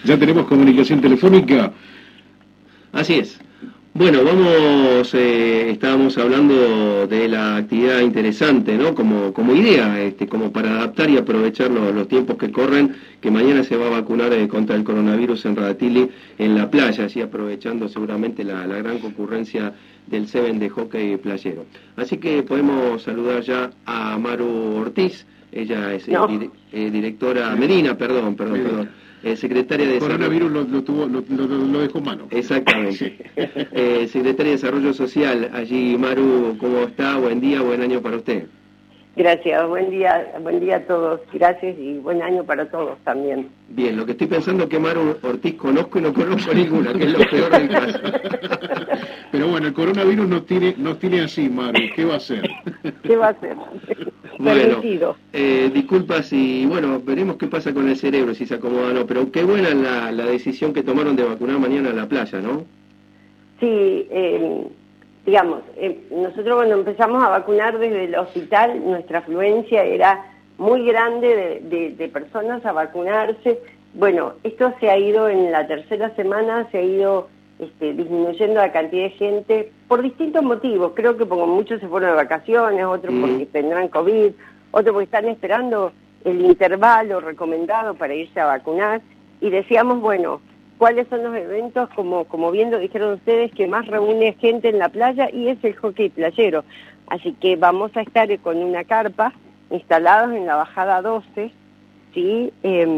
Ya tenemos comunicación telefónica. Así es. Bueno, estábamos hablando de la actividad interesante, ¿no? Como idea, como para adaptar y aprovechar los tiempos que corren, que mañana se va a vacunar contra el coronavirus en Radatili, en la playa, así aprovechando seguramente la gran concurrencia del Seven de hockey playero. Así que podemos saludar ya a Maru Ortiz, ella es directora, Medina, perdón. Secretaria de coronavirus lo dejó en mano. Exactamente. Secretaria de Desarrollo Social, allí Maru, ¿cómo está? Buen día, buen año para usted. Gracias, buen día a todos, gracias y buen año para todos también. Bien, lo que estoy pensando es que Maru Ortiz conozco y no conozco ninguna, que es lo peor del caso. Pero bueno, el coronavirus nos tiene así, Maru, ¿qué va a hacer? ¿Qué va a hacer? Bueno, disculpas y bueno, veremos qué pasa con el cerebro, si se acomoda o no, pero qué buena la decisión que tomaron de vacunar mañana en la playa, ¿no? Sí, digamos, nosotros cuando empezamos a vacunar desde el hospital, nuestra afluencia era muy grande de personas a vacunarse. Bueno, esto se ha ido en la tercera semana, se ha ido disminuyendo la cantidad de gente por distintos motivos. Creo que porque muchos se fueron de vacaciones, otros porque tendrán COVID, otros porque están esperando el intervalo recomendado para irse a vacunar. Y decíamos, bueno, ¿cuáles son los eventos, como bien lo dijeron ustedes, que más reúne gente en la playa? Y es el hockey playero. Así que vamos a estar con una carpa instalados en la bajada 12, ¿sí?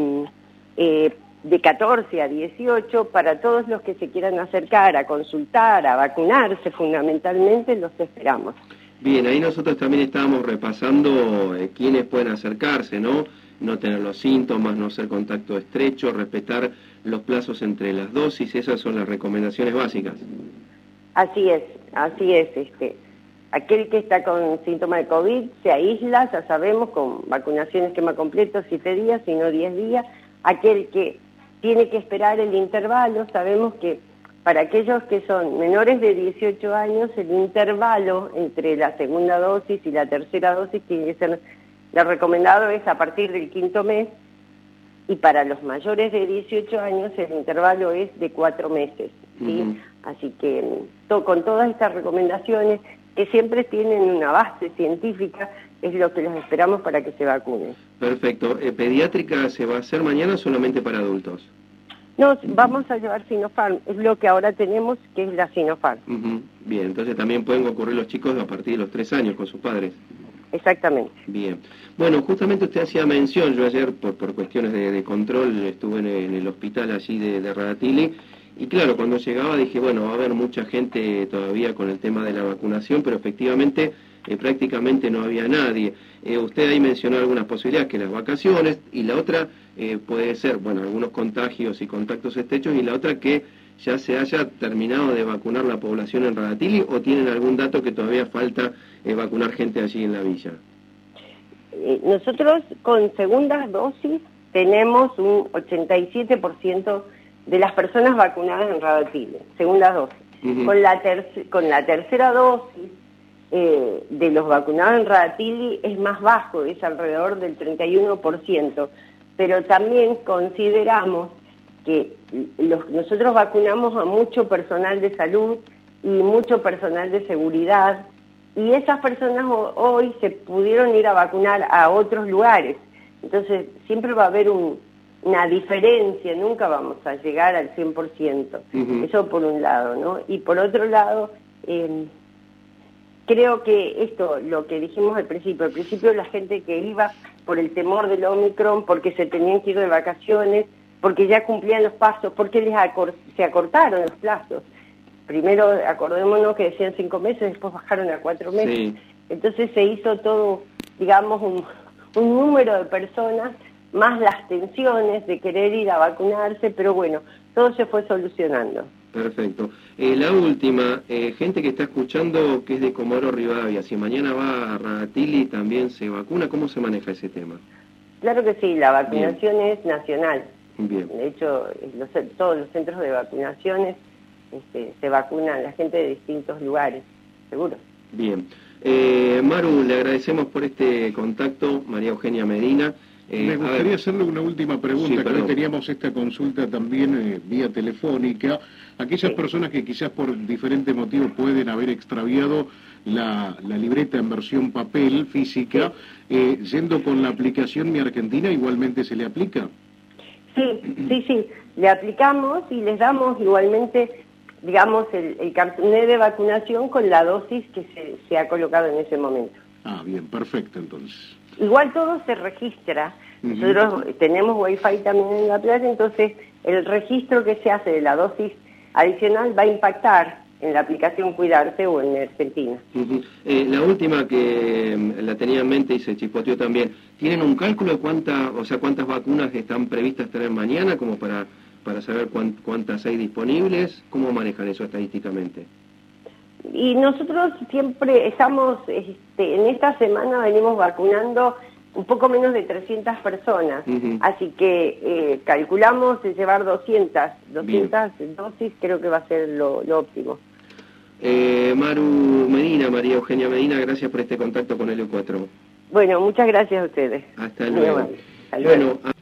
De 14 a 18, para todos los que se quieran acercar a consultar, a vacunarse fundamentalmente, los esperamos. Bien, ahí nosotros también estábamos repasando quiénes pueden acercarse, ¿no? No tener los síntomas, no hacer contacto estrecho, respetar los plazos entre las dosis, esas son las recomendaciones básicas. Así es. Aquel que está con síntomas de COVID se aísla, ya sabemos, con vacunación esquema completo, 7 días, si no 10 días. Aquel que tiene que esperar el intervalo, sabemos que para aquellos que son menores de 18 años, el intervalo entre la segunda dosis y la tercera dosis tiene que ser, lo recomendado es a partir del 5º mes, y para los mayores de 18 años el intervalo es de 4 meses, ¿sí? Así que con todas estas recomendaciones, que siempre tienen una base científica, es lo que los esperamos para que se vacunen. Perfecto. ¿Pediátrica se va a hacer mañana solamente para adultos? No, vamos a llevar Sinopharm, es lo que ahora tenemos, que es la Sinopharm. Bien, entonces también pueden ocurrir los chicos a partir de los 3 años con sus padres. Exactamente. Bien. Bueno, justamente usted hacía mención, yo ayer por cuestiones de control estuve en el hospital allí de Radatili, y claro, cuando llegaba dije, bueno, va a haber mucha gente todavía con el tema de la vacunación, pero efectivamente prácticamente no había nadie. Usted ahí mencionó algunas posibilidades, que las vacaciones, y la otra puede ser, bueno, algunos contagios y contactos estrechos, y la otra que ya se haya terminado de vacunar la población en Radatili, o tienen algún dato que todavía falta vacunar gente allí en la villa. Nosotros con segundas dosis tenemos un 87% de las personas vacunadas en Radatili, segundas dosis. Con la tercera dosis de los vacunados en Radatili es más bajo, es alrededor del 31%, pero también consideramos que nosotros vacunamos a mucho personal de salud y mucho personal de seguridad, y esas personas hoy se pudieron ir a vacunar a otros lugares. Entonces siempre va a haber una diferencia, nunca vamos a llegar al 100%. Eso por un lado, ¿no? Y por otro lado, creo que esto, lo que dijimos al principio la gente que iba por el temor del Omicron, porque se tenían que ir de vacaciones, porque ya cumplían los pasos, porque se acortaron los plazos. Primero, acordémonos que decían 5 meses, después bajaron a 4 meses. Sí. Entonces se hizo todo, digamos, un número de personas, más las tensiones de querer ir a vacunarse, pero bueno, todo se fue solucionando. Perfecto. La última, gente que está escuchando que es de Comodoro Rivadavia, si mañana va a Radatili también se vacuna, ¿cómo se maneja ese tema? Claro que sí, la vacunación es nacional. Bien. De hecho, todos los centros de vacunaciones se vacunan la gente de distintos lugares, seguro. Bien. Maru, le agradecemos por este contacto, María Eugenia Medina, Me gustaría hacerle una última pregunta, que hoy teníamos esta consulta también vía telefónica. Aquellas personas que quizás por diferentes motivos pueden haber extraviado la libreta en versión papel, física, yendo con la aplicación Mi Argentina, ¿igualmente se le aplica? Sí, le aplicamos y les damos igualmente, digamos, el carnet de vacunación con la dosis que se ha colocado en ese momento. Ah, bien, perfecto entonces. Igual todo se registra. Nosotros tenemos Wi-Fi también en la playa, entonces el registro que se hace de la dosis adicional va a impactar en la aplicación Cuidarse o en Argentina. La última que la tenía en mente y se chispoteó también, ¿tienen un cálculo de cuántas vacunas están previstas tener mañana como para saber cuántas hay disponibles? ¿Cómo manejan eso estadísticamente? Y nosotros siempre estamos, en esta semana venimos vacunando un poco menos de 300 personas, así que calculamos llevar 200 dosis, creo que va a ser lo óptimo. María Eugenia Medina, gracias por este contacto con Helio 4. Bueno, muchas gracias a ustedes. Hasta luego. Hasta luego. Bueno,